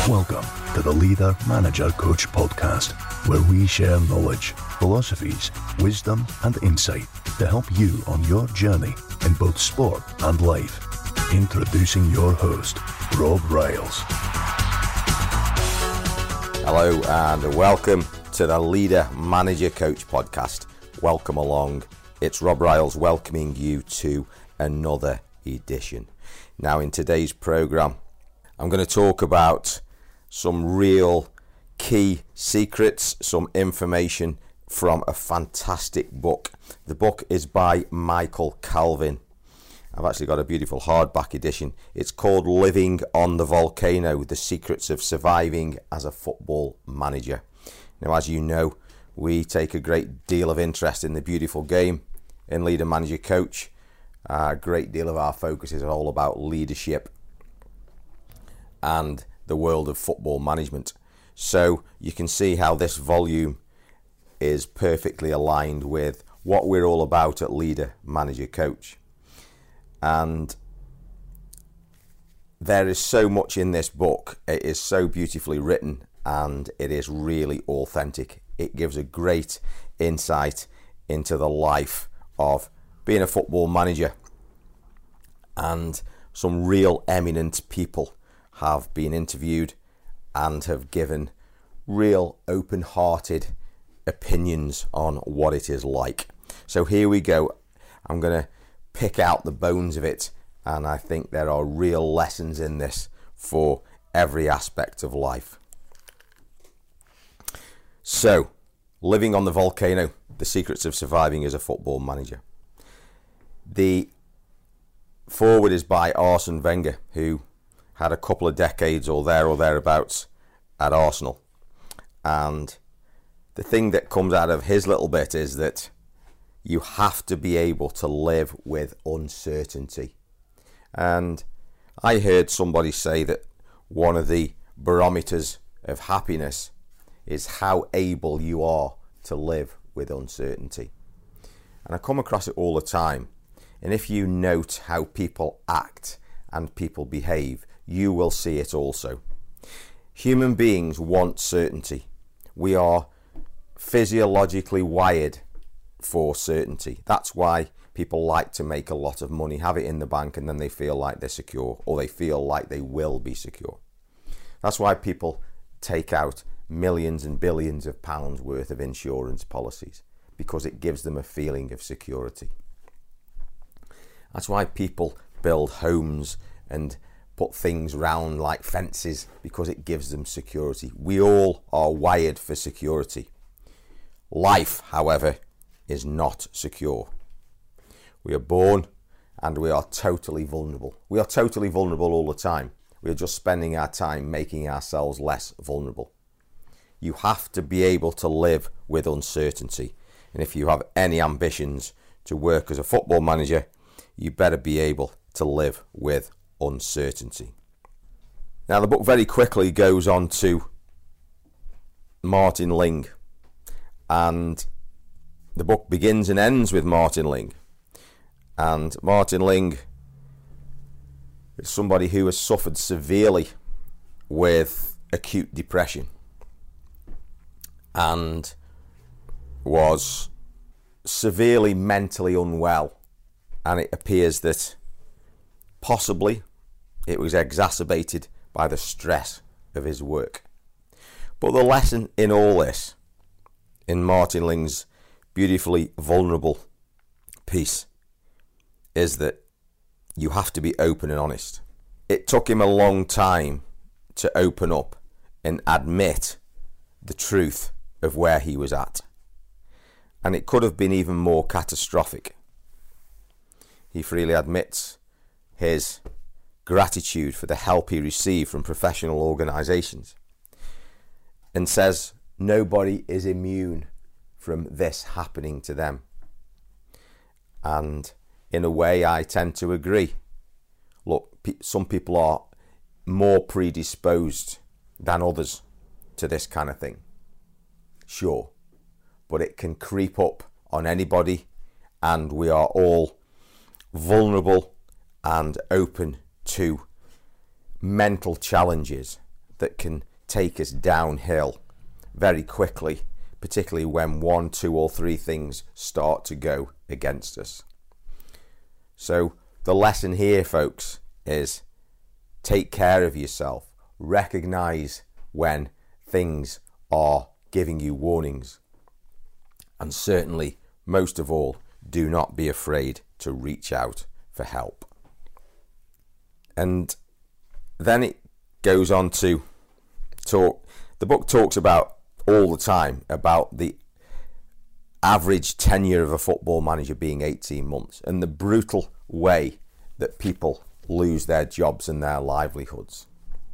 Welcome to the Leader, Manager, Coach podcast, where we share knowledge, philosophies, wisdom and insight to help you on your journey in both sport and life. Introducing your host, Rob Riles. Hello and welcome to the Leader, Manager, Coach podcast. Welcome along. It's Rob Riles welcoming you to another edition. Now in today's programme, I'm going to talk about some real key secrets, some information from a fantastic book. The book is by Michael Calvin. I've actually got a beautiful hardback edition. It's called Living on the Volcano, The Secrets of Surviving as a Football Manager. Now, as you know, we take a great deal of interest in the beautiful game in Leader, Manager, Coach. A great deal of our focus is all about leadership and the world of football management. So you can see how this volume is perfectly aligned with what we're all about at Leader, Manager, Coach. And there is so much in this book. It is so beautifully written and it is really authentic. It gives a great insight into the life of being a football manager, and some real eminent people have been interviewed and have given real open-hearted opinions on what it is like. So here we go. I'm going to pick out the bones of it, and I think there are real lessons in this for every aspect of life. So, Living on the Volcano, The Secrets of Surviving as a Football Manager. The foreword is by Arsene Wenger, who had a couple of decades or thereabouts at Arsenal. And the thing that comes out of his little bit is that you have to be able to live with uncertainty. And I heard somebody say that one of the barometers of happiness is how able you are to live with uncertainty. And I come across it all the time. And if you note how people act and people behave, you will see it also. Human beings want certainty. We are physiologically wired for certainty. That's why people like to make a lot of money, have it in the bank, and then they feel like they're secure, or they feel like they will be secure. That's why people take out millions and billions of pounds worth of insurance policies, because it gives them a feeling of security. That's why people build homes and put things round like fences, because it gives them security. We all are wired for security. Life, however, is not secure. We are born and we are totally vulnerable. We are totally vulnerable all the time. We are just spending our time making ourselves less vulnerable. You have to be able to live with uncertainty. And if you have any ambitions to work as a football manager, you better be able to live with uncertainty. Now, the book very quickly goes on to Martin Ling, and the book begins and ends with Martin Ling. And Martin Ling is somebody who has suffered severely with acute depression and was severely mentally unwell. And it appears that possibly it was exacerbated by the stress of his work. But the lesson in all this, in Martin Ling's beautifully vulnerable piece, is that you have to be open and honest. It took him a long time to open up and admit the truth of where he was at. And it could have been even more catastrophic. He freely admits his gratitude for the help he received from professional organisations and says nobody is immune from this happening to them. And in a way, I tend to agree. Look, some people are more predisposed than others to this kind of thing. Sure, but it can creep up on anybody, and we are all vulnerable and open to mental challenges that can take us downhill very quickly, particularly when 1, 2 or 3 things start to go against us. So the lesson here, folks, is take care of yourself. Recognise when things are giving you warnings. And certainly, most of all, do not be afraid to reach out for help. And then it goes on to talk. The book talks about all the time about the average tenure of a football manager being 18 months and the brutal way that people lose their jobs and their livelihoods.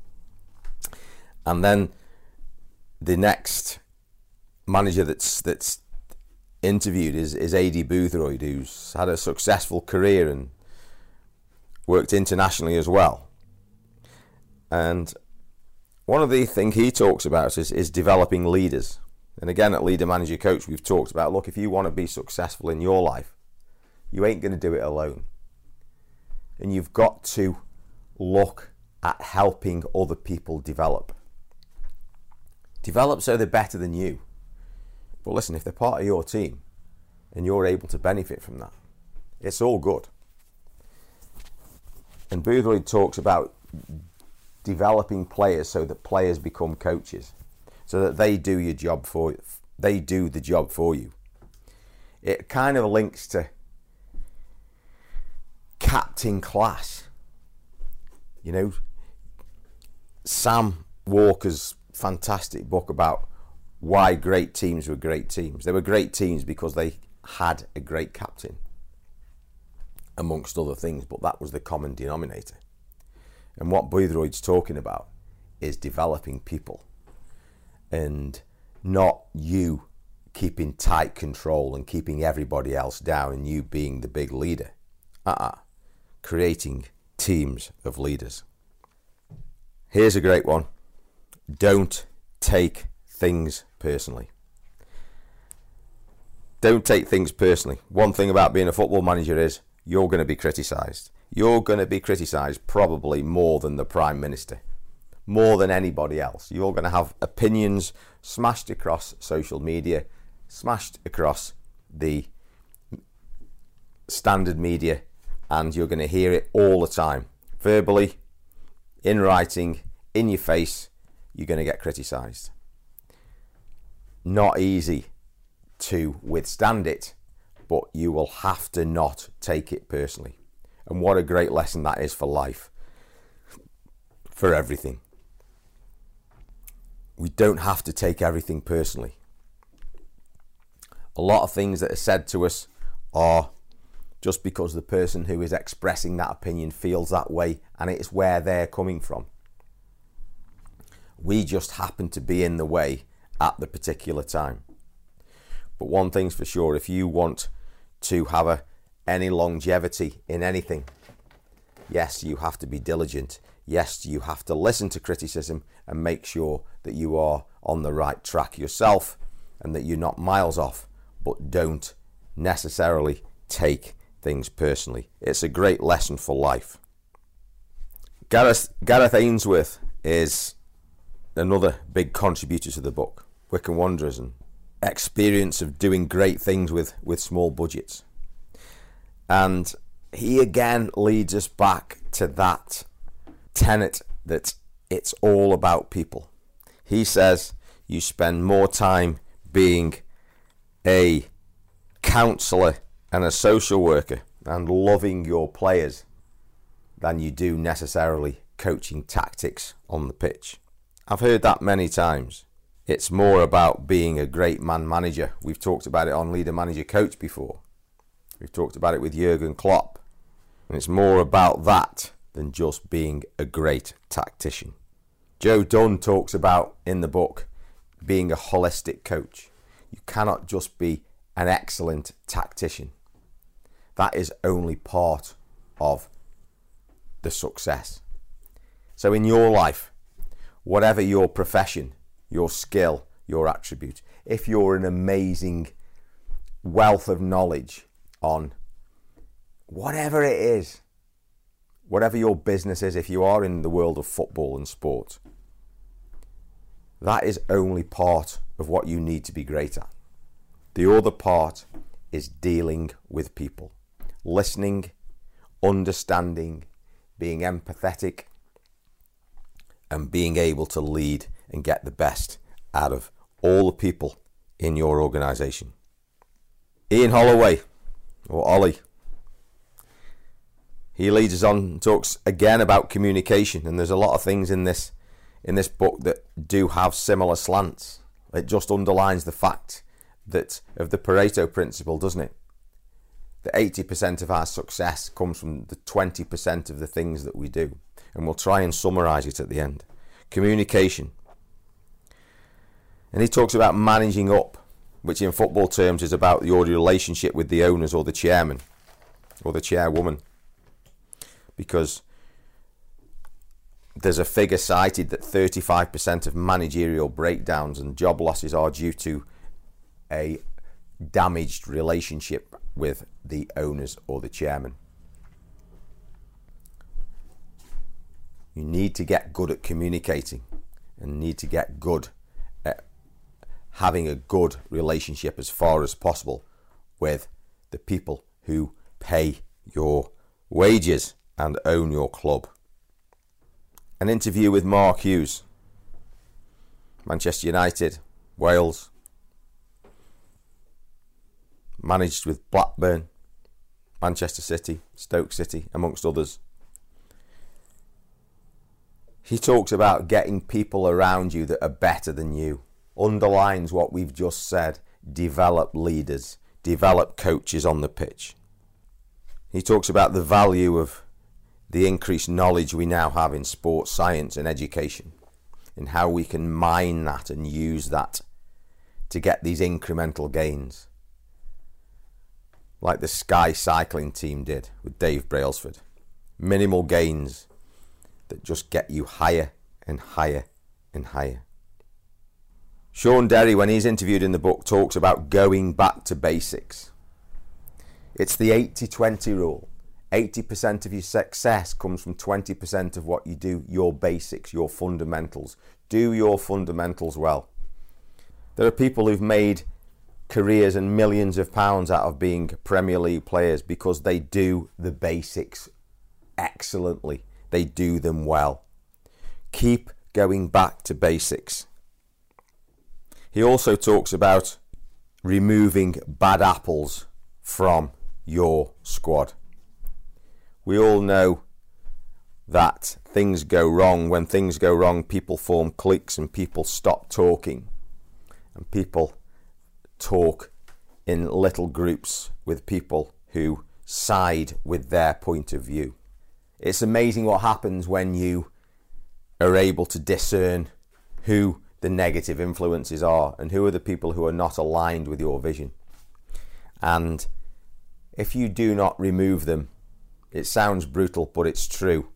And then the next manager that's interviewed is Adi Boothroyd, who's had a successful career and worked internationally as well. And one of the things he talks about is developing leaders. And again, at Leader Manager Coach, we've talked about, look, if you want to be successful in your life, you ain't going to do it alone. And you've got to look at helping other people develop. Develop so they're better than you. But listen, if they're part of your team and you're able to benefit from that, it's all good. And Boothroyd talks about developing players so that players become coaches, so that they do the job for you. It kind of links to captain class. You know, Sam Walker's fantastic book about why great teams were great teams. They were great teams because they had a great captain, amongst other things, but that was the common denominator. And what Boothroyd's talking about is developing people and not you keeping tight control and keeping everybody else down and you being the big leader. Creating teams of leaders. Here's a great one. Don't take things personally. Don't take things personally. One thing about being a football manager is you're going to be criticised. You're going to be criticised probably more than the Prime Minister, more than anybody else. You're going to have opinions smashed across social media, smashed across the standard media, and you're going to hear it all the time. Verbally, in writing, in your face, you're going to get criticised. Not easy to withstand it, but you will have to not take it personally. And what a great lesson that is for life, for everything. We don't have to take everything personally. A lot of things that are said to us are just because the person who is expressing that opinion feels that way, and it's where they're coming from. We just happen to be in the way at the particular time. But one thing's for sure, if you want to have any longevity in anything, yes, you have to be diligent. Yes, you have to listen to criticism and make sure that you are on the right track yourself and that you're not miles off, but don't necessarily take things personally. It's a great lesson for life. Gareth Ainsworth is another big contributor to the book, Wycombe Wanderers, and experience of doing great things with small budgets. And he again leads us back to that tenet that it's all about people. He says you spend more time being a counsellor and a social worker and loving your players than you do necessarily coaching tactics on the pitch. I've heard that many times. It's more about being a great man manager. We've talked about it on Leader Manager Coach before. We've talked about it with Jurgen Klopp. And it's more about that than just being a great tactician. Joe Dunn talks about in the book being a holistic coach. You cannot just be an excellent tactician. That is only part of the success. So in your life, whatever your profession, your skill, your attribute, if you're an amazing wealth of knowledge on whatever it is, whatever your business is, if you are in the world of football and sport, That is only part of what you need to be great at. The other part is dealing with people, listening, understanding, being empathetic, and being able to lead and get the best out of all the people in your organisation. Ian Holloway, or Ollie, he leads us on and talks again about communication, and there's a lot of things in this book that do have similar slants. It just underlines the fact that of the Pareto principle, doesn't it? That 80% of our success comes from the 20% of the things that we do. And we'll try and summarise it at the end. Communication. And he talks about managing up, which in football terms is about your relationship with the owners or the chairman or the chairwoman. Because there's a figure cited that 35% of managerial breakdowns and job losses are due to a damaged relationship with the owners or the chairman. You need to get good at communicating and need to get good at having a good relationship as far as possible with the people who pay your wages and own your club. An interview with Mark Hughes, Manchester United, Wales, managed with Blackburn, Manchester City, Stoke City, amongst others. He talks about getting people around you that are better than you. Underlines what we've just said. Develop leaders, develop coaches on the pitch. He talks about the value of the increased knowledge we now have in sports science and education, and how we can mine that and use that to get these incremental gains. Like the Sky cycling team did with Dave Brailsford. Minimal gains that just get you higher and higher and higher. Sean Derry, when he's interviewed in the book, talks about going back to basics. It's the 80-20 rule. 80% of your success comes from 20% of what you do, your basics, your fundamentals. Do your fundamentals well. There are people who've made careers and millions of pounds out of being Premier League players because they do the basics excellently. They do them well. Keep going back to basics. He also talks about removing bad apples from your squad. We all know that things go wrong. When things go wrong, people form cliques and people stop talking. And people talk in little groups with people who side with their point of view. It's amazing what happens when you are able to discern who the negative influences are and who are the people who are not aligned with your vision. And if you do not remove them, it sounds brutal, but it's true.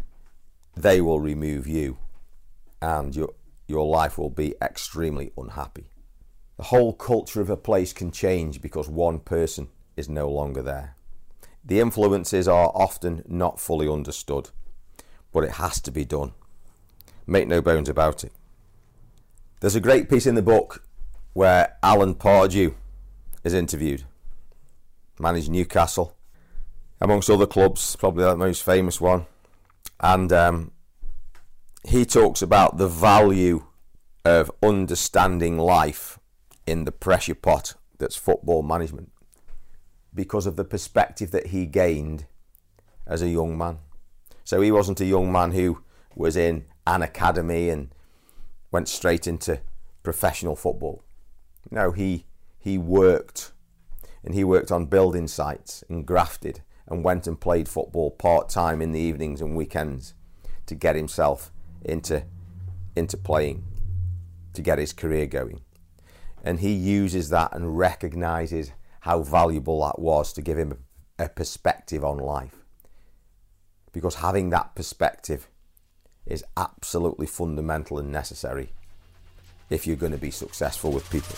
They will remove you and your life will be extremely unhappy. The whole culture of a place can change because one person is no longer there. The influences are often not fully understood, but it has to be done. Make no bones about it. There's a great piece in the book where Alan Pardew is interviewed. Managed Newcastle, amongst other clubs, probably the most famous one. And he talks about the value of understanding life in the pressure pot that's football management because of the perspective that he gained as a young man. So he wasn't a young man who was in an academy and went straight into professional football. No, he worked, and he worked on building sites and grafted and went and played football part-time in the evenings and weekends to get himself into playing, to get his career going. And he uses that and recognises how valuable that was to give him a perspective on life. Because having that perspective is absolutely fundamental and necessary if you're going to be successful with people.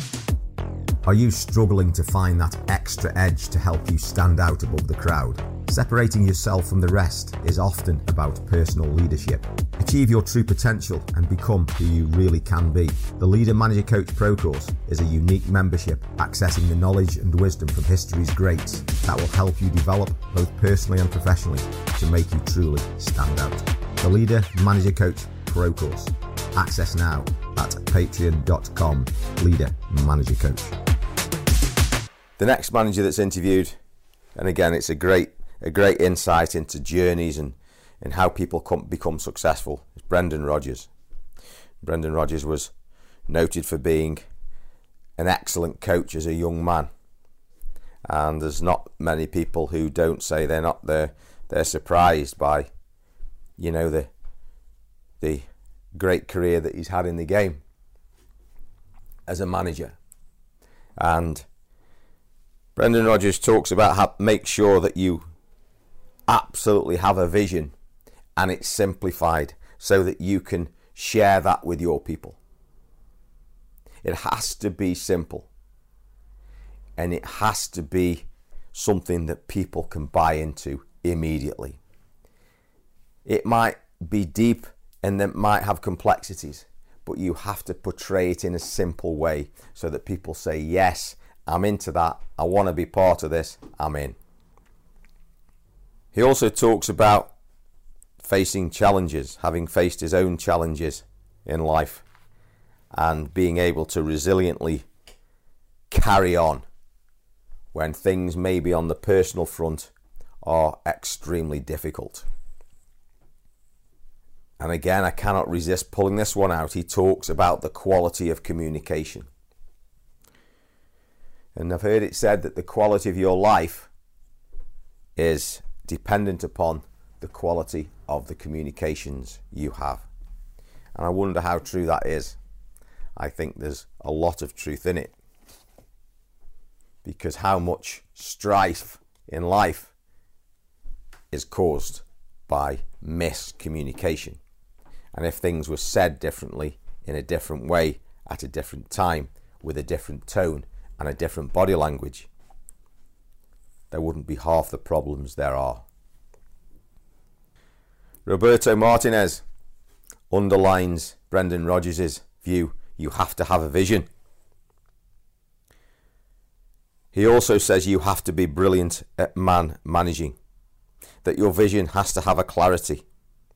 Are you struggling to find that extra edge to help you stand out above the crowd? Separating yourself from the rest is often about personal leadership. Achieve your true potential and become who you really can be. The Leader Manager Coach Pro Course is a unique membership accessing the knowledge and wisdom from history's greats that will help you develop both personally and professionally to make you truly stand out. The Leader Manager Coach Pro Course. Access now at patreon.com Leader Manager Coach. The next manager that's interviewed, and again it's a great insight into journeys and how people become successful, is Brendan Rodgers. Brendan Rodgers was noted for being an excellent coach as a young man, and there's not many people who don't say they're surprised by, you know, the great career that he's had in the game as a manager. And Brendan Rodgers talks about how make sure that you absolutely have a vision and it's simplified so that you can share that with your people. It has to be simple, and it has to be something that people can buy into immediately. It might be deep and it might have complexities, but you have to portray it in a simple way so that people say, yes, I'm into that, I want to be part of this, I'm in. He also talks about facing challenges, having faced his own challenges in life, and being able to resiliently carry on when things maybe on the personal front are extremely difficult. And again, I cannot resist pulling this one out. He talks about the quality of communication. And I've heard it said that the quality of your life is dependent upon the quality of the communications you have. And I wonder how true that is. I think there's a lot of truth in it, because how much strife in life is caused by miscommunication. And if things were said differently, in a different way, at a different time, with a different tone and a different body language, there wouldn't be half the problems there are. Roberto Martinez underlines Brendan Rodgers' view: you have to have a vision. He also says you have to be brilliant at managing, that your vision has to have a clarity,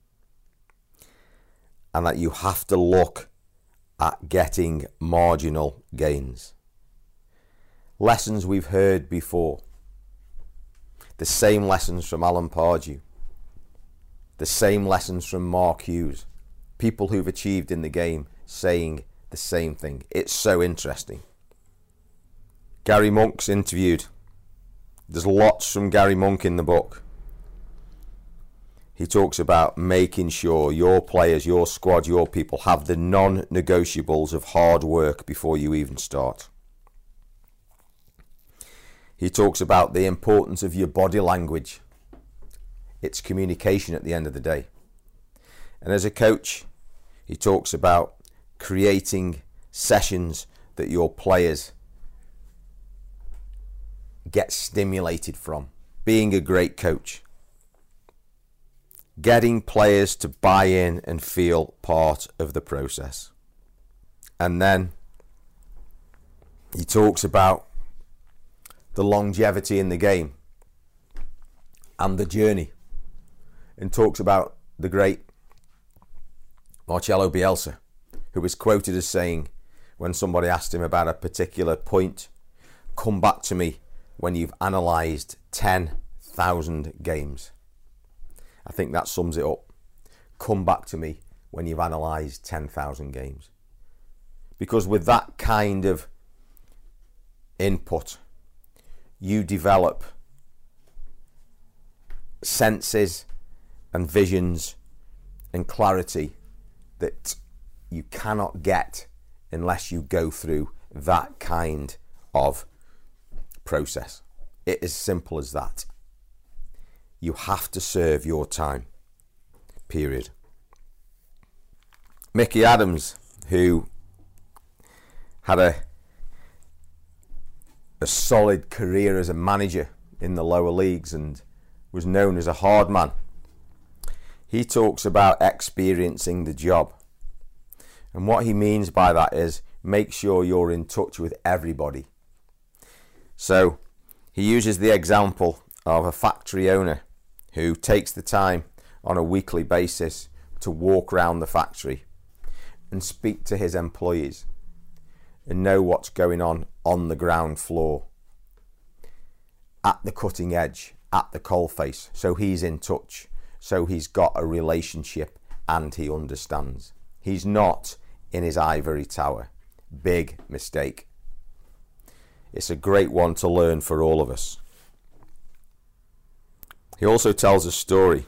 and that you have to look at getting marginal gains. Lessons we've heard before. The same lessons from Alan Pardew. The same lessons from Mark Hughes. People who've achieved in the game saying the same thing. It's so interesting. Gary Monk's interviewed. There's lots from Gary Monk in the book. He talks about making sure your players, your squad, your people have the non-negotiables of hard work before you even start. He talks about the importance of your body language. It's communication at the end of the day. And as a coach, he talks about creating sessions that your players get stimulated from. Being a great coach. Getting players to buy in and feel part of the process. And then he talks about the longevity in the game and the journey, and talks about the great Marcelo Bielsa, who was quoted as saying, when somebody asked him about a particular point, come back to me when you've analysed 10,000 games. I think that sums it up. Come back to me when you've analysed 10,000 games. Because with that kind of input, you develop senses and visions and clarity that you cannot get unless you go through that kind of process. It is simple as that. You have to serve your time. Period. Mickey Adams, who had a solid career as a manager in the lower leagues and was known as a hard man. He talks about experiencing the job. And what he means by that is make sure you're in touch with everybody. So he uses the example of a factory owner who takes the time on a weekly basis to walk around the factory and speak to his employees and know what's going on the ground floor, at the cutting edge, at the coalface. So he's in touch, so he's got a relationship and he understands. He's not in his ivory tower. Big mistake. It's a great one to learn for all of us. He also tells a story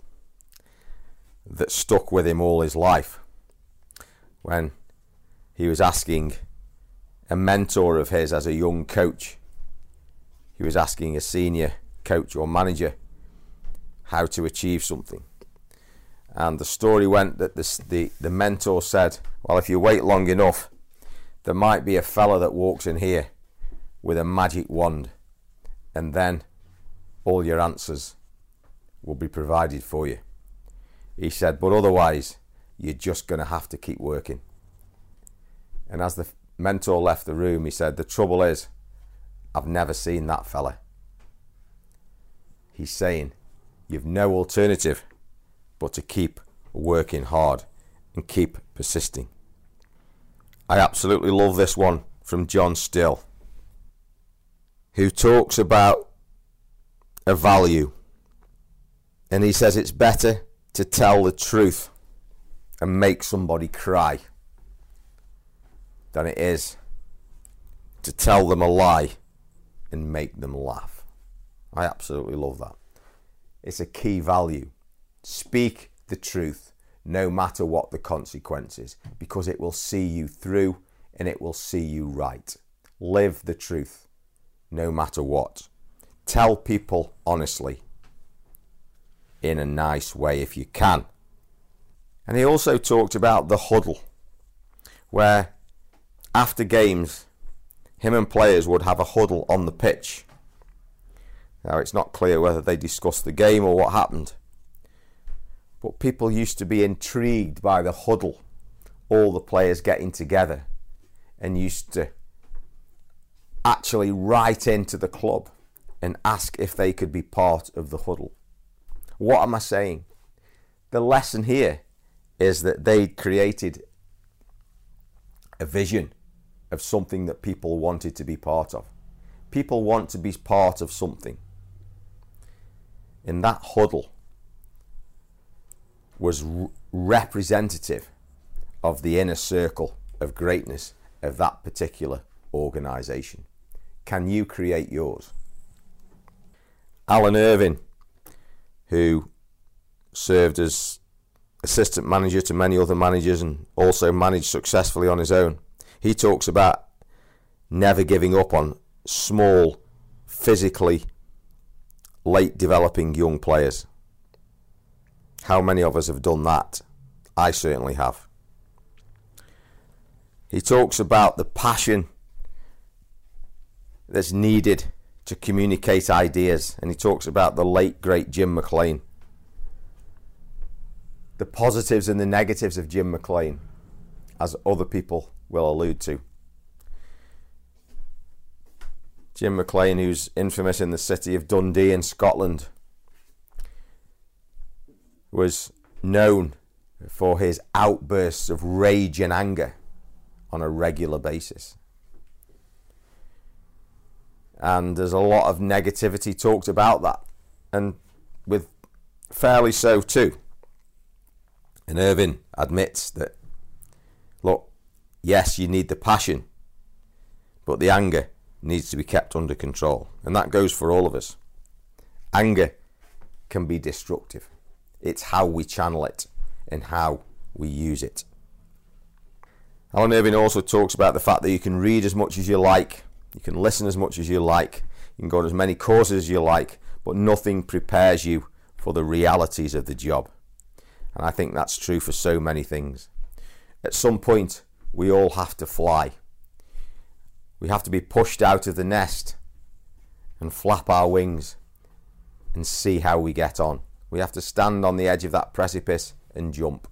that stuck with him all his life when he was asking a mentor of his as a young coach. He was asking a senior coach or manager how to achieve something. And the story went that the mentor said, well, if you wait long enough, there might be a fella that walks in here with a magic wand, and then all your answers will be provided for you. He said, but otherwise, you're just going to have to keep working. And as the mentor left the room, he said, the trouble is, I've never seen that fella. He's saying, you've no alternative but to keep working hard and keep persisting. I absolutely love this one from John Still, who talks about a value. And he says it's better to tell the truth and make somebody cry than it is to tell them a lie and make them laugh. I absolutely love that. It's a key value. Speak the truth no matter what the consequences, because it will see you through and it will see you right. Live the truth no matter what. Tell people honestly in a nice way if you can. And he also talked about the huddle, where after games him and players would have a huddle on the pitch. Now it's not clear whether they discussed the game or what happened, but people used to be intrigued by the huddle, all the players getting together, and used to actually write into the club and ask if they could be part of the huddle. What am I saying? The lesson here is that they created a vision of something that people wanted to be part of. People want to be part of something. And that huddle was representative of the inner circle of greatness of that particular organisation. Can you create yours? Alan Irvine, who served as assistant manager to many other managers and also managed successfully on his own, he talks about never giving up on small, physically late developing young players. How many of us have done that? I certainly have. He talks about the passion that's needed to communicate ideas, and he talks about the late great Jim McLean. The positives and the negatives of Jim McLean, as other people will allude to. Jim McLean, who's infamous in the city of Dundee in Scotland, was known for his outbursts of rage and anger on a regular basis. And there's a lot of negativity talked about that, and with fairly so too. And Irvine admits that, look, yes, you need the passion, but the anger needs to be kept under control. And that goes for all of us. Anger can be destructive. It's how we channel it and how we use it. Alan Irvine also talks about the fact that you can read as much as you like, you can listen as much as you like, you can go to as many courses as you like, but nothing prepares you for the realities of the job. And I think that's true for so many things. At some point, we all have to fly. We have to be pushed out of the nest and flap our wings and see how we get on. We have to stand on the edge of that precipice and jump.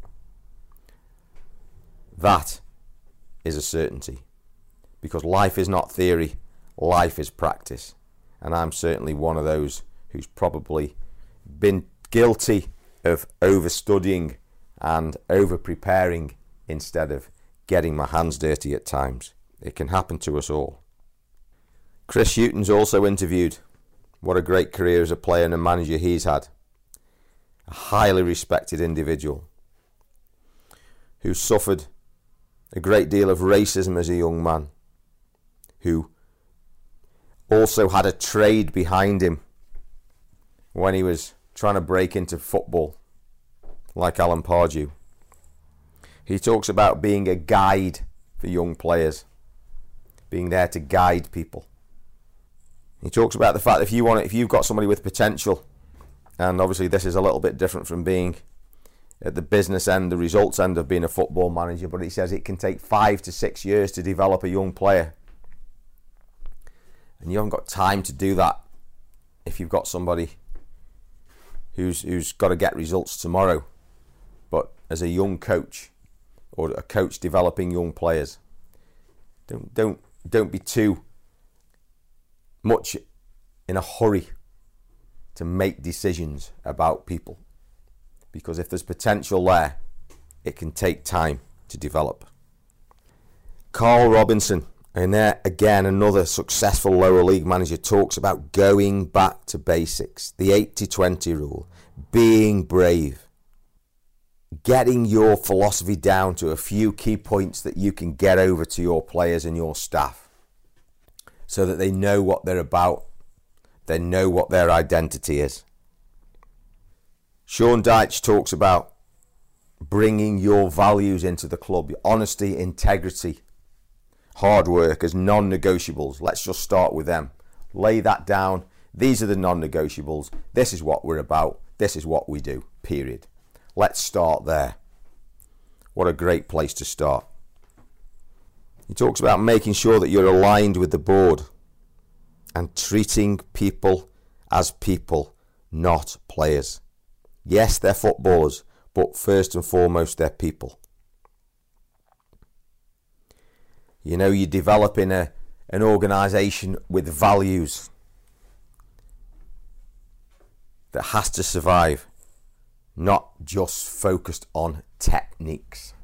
That is a certainty, because life is not theory, life is practice. And I'm certainly one of those who's probably been guilty of overstudying and over-preparing instead of getting my hands dirty at times. It can happen to us all. Chris Hughton's also interviewed. What a great career as a player and a manager he's had. A highly respected individual who suffered a great deal of racism as a young man, who also had a trade behind him when he was trying to break into football, like Alan Pardew. He talks about being a guide for young players, being there to guide people. He talks about the fact that if you've got somebody with potential, and obviously this is a little bit different from being at the business end, the results end of being a football manager, but he says it can take 5 to 6 years to develop a young player. And you haven't got time to do that if you've got somebody who's got to get results tomorrow. But as a young coach, or a coach developing young players, don't be too much in a hurry to make decisions about people, because if there's potential there, it can take time to develop. Carl Robinson, and there again another successful lower league manager, talks about going back to basics, the 80-20 rule, being brave, getting your philosophy down to a few key points that you can get over to your players and your staff so that they know what they're about, they know what their identity is. Sean Dyche talks about bringing your values into the club, honesty, integrity, hard work as non-negotiables. Let's just start with them. Lay that down. These are the non-negotiables. This is what we're about. This is what we do, period. Let's start there. What a great place to start. He talks about making sure that you're aligned with the board and treating people as people, not players. Yes, they're footballers, but first and foremost, they're people. You know, you develop in an organisation with values that has to survive, not just focused on techniques.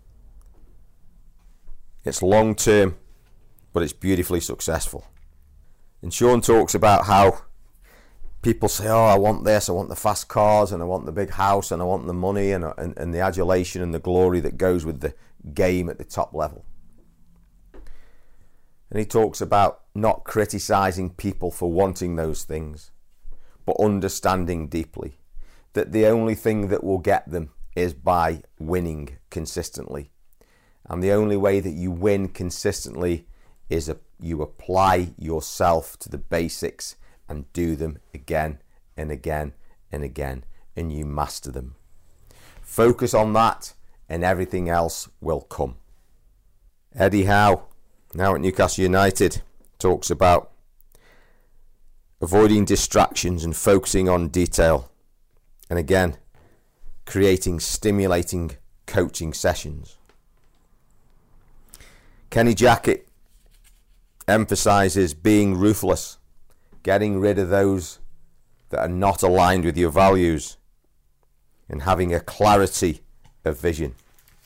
It's long term, but it's beautifully successful. And Sean talks about how people say, oh, I want this, I want the fast cars, and I want the big house, and I want the money, and the adulation and the glory that goes with the game at the top level. And he talks about not criticising people for wanting those things, but understanding deeply that the only thing that will get them is by winning consistently. And the only way that you win consistently is you apply yourself to the basics and do them again and again and again, and you master them. Focus on that and everything else will come. Eddie Howe, now at Newcastle United, talks about avoiding distractions and focusing on detail. And again, creating stimulating coaching sessions. Kenny Jackett emphasises being ruthless, getting rid of those that are not aligned with your values, and having a clarity of vision.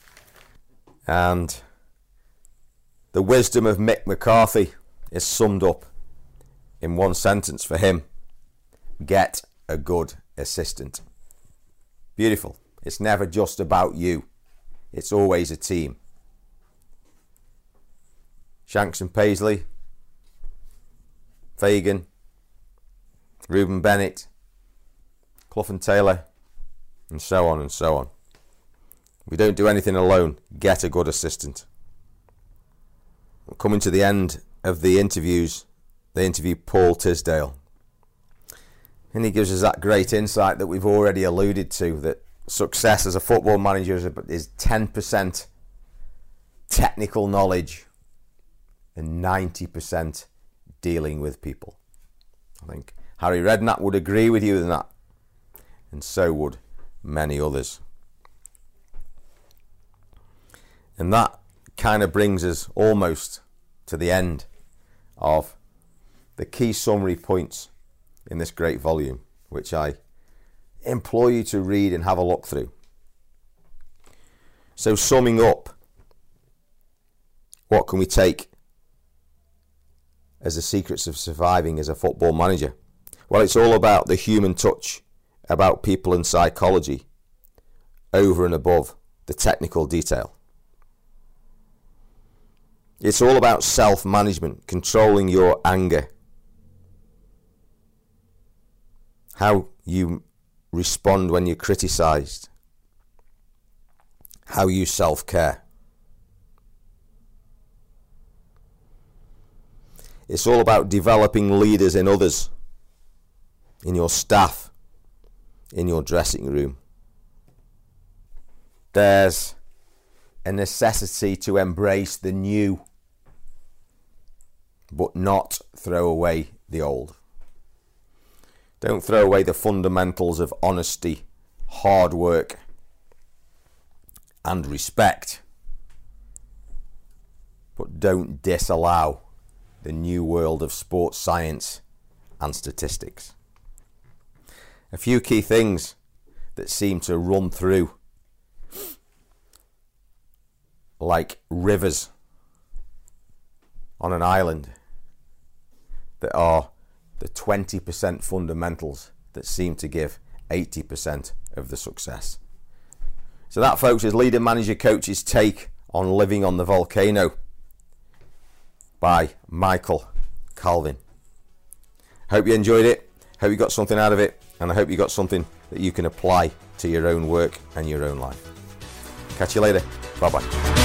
And the wisdom of Mick McCarthy is summed up in one sentence for him: get a good assistant. Beautiful. It's never just about you. It's always a team. Shanks and Paisley, Fagan, Ruben Bennett, Clough and Taylor, and so on and so on. We don't do anything alone. Get a good assistant. Coming to the end of the interviews, they interview Paul Tisdale. And he gives us that great insight that we've already alluded to, that success as a football manager is 10% technical knowledge and 90% dealing with people. I think Harry Redknapp would agree with you in that, and so would many others. And that kind of brings us almost to the end of the key summary points in this great volume, which I implore you to read and have a look through. So summing up, what can we take as the secrets of surviving as a football manager? Well, it's all about the human touch, about people and psychology, over and above the technical detail. It's all about self-management, controlling your anger, how you respond when you're criticised, how you self-care. It's all about developing leaders in others, in your staff, in your dressing room. There's a necessity to embrace the new, but not throw away the old. Don't throw away the fundamentals of honesty, hard work, and respect. But don't disallow the new world of sports science and statistics. A few key things that seem to run through like rivers on an island, that are the 20% fundamentals that seem to give 80% of the success. So that, folks, is Leader Manager Coach's take on Living on the Volcano by Michael Calvin. Hope you enjoyed it, hope you got something out of it, and I hope you got something that you can apply to your own work and your own life. Catch you later. Bye-bye.